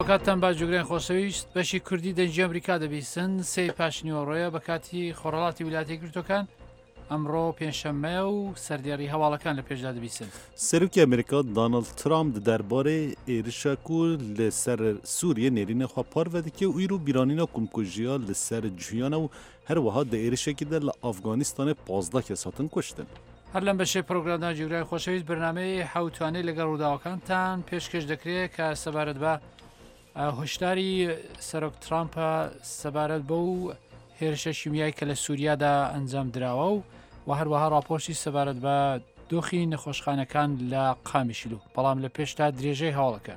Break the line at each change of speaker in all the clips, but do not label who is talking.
کاتتان باجوگرێن خۆشەویست بەشی کوردی دەنجی ئەمریکا دەبیستن سێ پاشنیوەڕۆیە بە کاتی خۆڕەڵاتی ویلایەتە یەکگرتووەکان ئەمڕۆ پێنجشەممە و سەردیاری هەواڵەکان لە پێشدا دەبیستن.
سەرۆکی ئەمریکا دۆناڵد ترامپ دەربارەی ئێرشە و لەسەر سووریە نێرینە خوا پارڤەدیکێ و ئیر و بیرانینە کومکوژیە لەسەر جویانە و هەروەها دە ئێرشێکیدا لە ئەفغانیستانê 15 کەس هاتن کوشتن.
هەر لەم بەشەی پرۆگرامدا جوگرای خۆشەویست بەرنامەی حوتوانەی لەگەڵ ڕووداوەکانتان پێشکەش دەکرێت کە سەبارەت بە هۆشداری سەرۆک ترامپە سەبارەت بە و هێرشە شیمیایی کە لە سووریادا ئەنجام دراوە و هەروەها راپۆرتی سەبارەت بە دۆخی نەخۆشخانەکان لە قامیشلو بەڵام لە پێشتا درێژەی هەواڵەکە.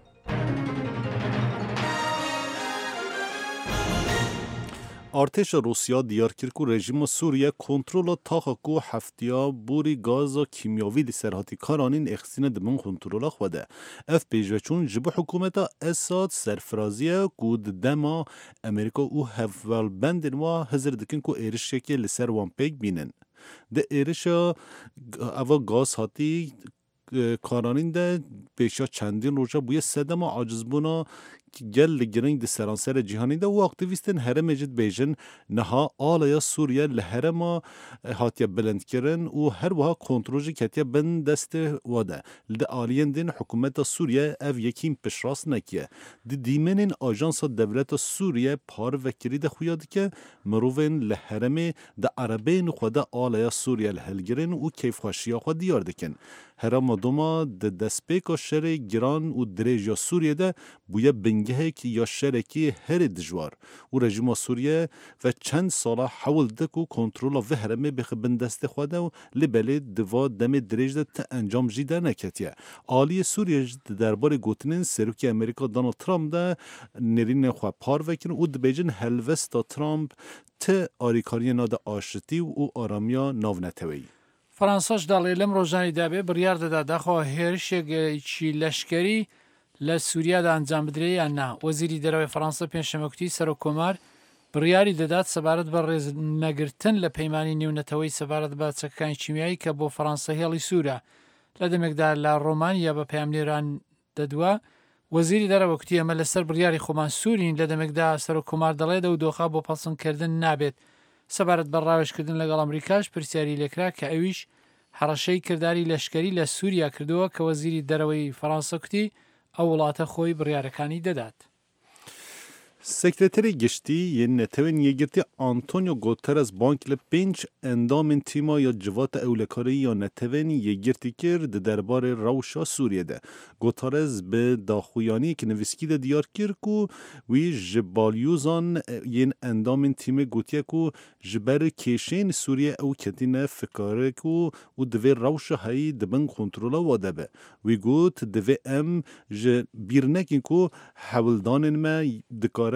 ارتش روسیا دیار کرد که رژیم سوریه کنترل تاخک و هفتیا بوری گاز و کیمیاوی دی سرحاتی کارانین اخسین دمون کنترل خوده. اف پیجوچون جب حکومت اساد سرفرازیه کود دما امریکا او هفول بندن و هزر دکن که ایرش که لسر وان پیک بینن. ده ایرش اوا گاز هاتی کارانین ده پیشا چندین روزه بوی سدما عاجز بونا گل گرنگ د سرانسر جهانی ده و اکتیویستن هرم مجد بیجن نها آلیا سوریه لهرما هاتیا بلند کرن و هر وها کنترول کتیا بند دست واده لده آلیان دین حکومت سوریه او یکیم پشراس نکیه دی دیمنین آجانس دولت سوریه پار وکری ده خویاد که مروفن لهرم ده عربین خوده آلیا سوریه لهلگرن و کیف خوشیا خود دیار دکن هرما دوما ده دسپیک شر گران و دریج سوریه ده بویه بنگهک یا شرکی هر دجوار و رژیم سوریه و چند ساله حول دکو کنترل و هرمه بخبن دست خواده و لبلی دوا دم دریج ده تا انجام جیده نکتیه. آلی سوریه درباره گوتنین سروکی امریکا دونالد ترامپ ده نرین خواه پار وکن و دبیجن هلوستا ترامپ تا آریکاری ناده آشتی و آرامیا ناونتوی.
فەرانسەش دەڵێ لەم ڕۆژانی دابێ بڕیار دەدا داخەوە هێرشێکی لەشکەری لە سووریادا ئەنجام بدرێت یان نا. وەزیری دەرەوەی فەرانسە پێنجشەممەکوتی سەرۆکۆمار بڕیاری دەدات سەبارەت بە ڕێزنەگرتن لە پەیمانی نێونەتەوەی سەبارەت بە چەکەکانی چیمیایی کە بۆ فەرانسە هێڵی سوورە. لە دەمێکدا لە ڕۆمانیا بە پەیامنێران دەدووە وەزیری دەرەوە کوتی ئەمە لەسەر بڕیاری خۆمان سوورین لە دەمێکدا سەرۆکۆمار دەڵێ دەودۆخا بۆ پەسەندکردن نابێت. سەبارەت بە ڕاوێژکردن لەگەڵ ئەمریکاش پرسیاری لێکرا کە ئەویش هەڕەشەی کردداری لەشکری لە سووریا کردووە کە وەزیری دەرەوەی فەرانسە کوتی ئەو وڵاتە خۆی بڕیارەکانی دەدات.
سکرتری گشتی یه نتوین یگرتی آنتونیو گوترز بانک لپنج اندام تیما یا جوات اولکاری یا نتوین یگرتی کرد درباره روشا سوریه ده. گوترز به داخویانی که نویسکی ده دیار کرد که وی جبالیوزان ین اندام تیم گوتیه که جبر کشین سوریه او کتینه فکاره که و دوی روشا هایی دبن کنترولا واده به. وی گوت دوی بیرنکی که حولدان ما دکار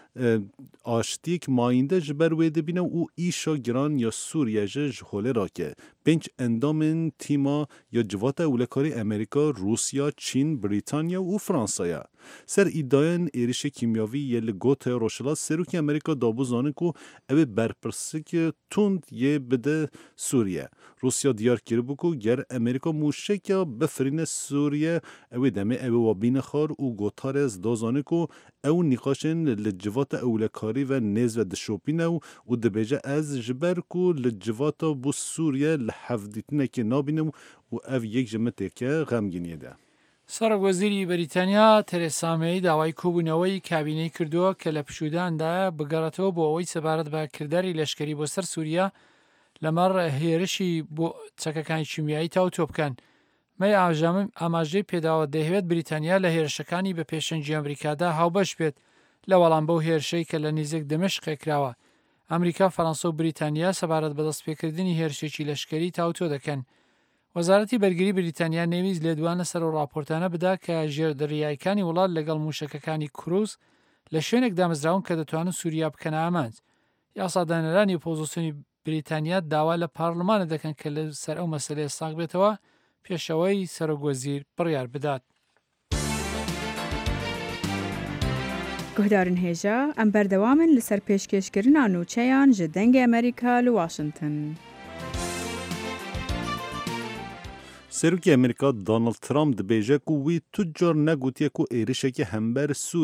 آشتیک ماینده جبر ویده بینه او ایشا گران یا سوریه جهوله را که پنج اندام تیما یا جوات اولکاری امریکا، روسیا، چین، بریتانیا و فرانسایا. سر ایداین ایرش کیمیاوی یل گوت روشلا سروکی امریکا دابو زانه کو اوه برپرسی که توند یه بده سوریه. روسیا دیار کرده بکو گر امریکا موشک یا بفرین سوریه اوه دمه اوه وابین خار و گوتار از دازانه کو او نیقاشن لجوات اولکاری و نیز و دشوپینه و دبیجه از جبر کو لجوات بو سوریه لحفدیتنه که نابینه و او یک جمعه که غمگینیه ده.
سەرۆکوەزیری بەریتانیا تەرێسا مەی داوای کۆبوونەوەی کابینەی کردووە کە لە پشوداندا بگەڕێتەوە بۆ ئەوەی سەبارەت بە کردداری لەشکری بۆ سەر سووریا لەمەڕ هێرشی بۆ چەکەکانی چیمیایی تاوتۆ بکەن. مەی ئاماژەی پێداوە دەهێوێت بریتانیا لە هێرشەکانی بە پێشەنگی ئەمریکادا هاوبەش بێت لە وەڵام بەو هێرشەی کە لە نزیک دەمەشقێکراوە. ئەمریکا، فەرەنسا و بریتانیا سەبارەت بە دەستپێکردنی هێرشێکی لەشکری تاوتۆ دەکەن. وەزارەتی بەرگری بریتانیا نێویست لێدوانە سەر و راپۆرتانە بدا کە ژێردەریایەکانی وڵات لەگەڵ موشەکەکانی کروز لە شوێنێک دامەزراون کە دەتوانن سووریا بکەنە ئامانج. یاسادانەرانی ئۆپۆزیسیۆنی بریتانیا داوا لە پارلمانە دەکەن کە لەسەر ئەو مەسەلەیە ساغ بێتەوە پێشەوەی سەرۆکوەزیر بڕیار بدات.
گهدارن هێژە ئەم بەردەوامن لەسەر پێشکەشکردنا نوچەیان ji dengê Amerîka li Washington.
سروکی امریکا دانالد ترامپ دبیجه کو وی تجار نگوتیه کو ایرشه که همبر